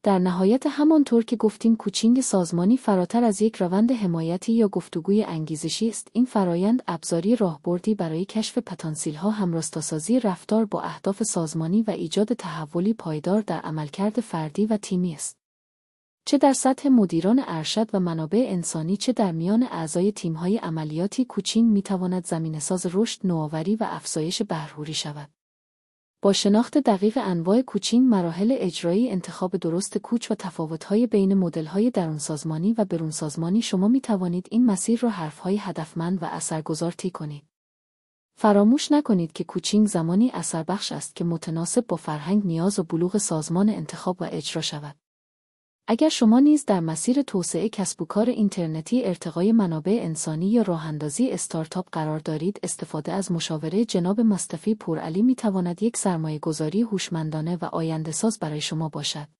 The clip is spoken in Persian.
در نهایت همانطور که گفتیم کوچینگ سازمانی فراتر از یک روند حمایتی یا گفتگوی انگیزشی است. این فرایند ابزاری راهبردی برای کشف پتانسیل‌ها، همراستاسازی رفتار با اهداف سازمانی و ایجاد تحولی پایدار در عملکرد فردی و تیمی است. چه در سطح مدیران ارشد و منابع انسانی چه در میان اعضای تیم‌های عملیاتی، کوچینگ می‌تواند زمینه‌ساز رشد، نوآوری و افزایش بهره‌وری شود. با شناخت دقیق انواع کوچینگ، مراحل اجرایی، انتخاب درست کوچ و تفاوت‌های بین مدل‌های درونسازمانی و برونسازمانی، شما می‌توانید این مسیر را حرف‌های هدفمند و اثرگذار طی کنید. فراموش نکنید که کوچینگ زمانی اثربخش است که متناسب با فرهنگ، نیاز و بلوغ سازمان انتخاب و اجرا شود. اگر شما نیز در مسیر توسعه کسب و کار اینترنتی، ارتقای منابع انسانی یا راه‌اندازی استارتاپ قرار دارید، استفاده از مشاوره جناب مصطفی پورعلی می‌تواند یک سرمایه‌گذاری هوشمندانه و آینده‌ساز برای شما باشد.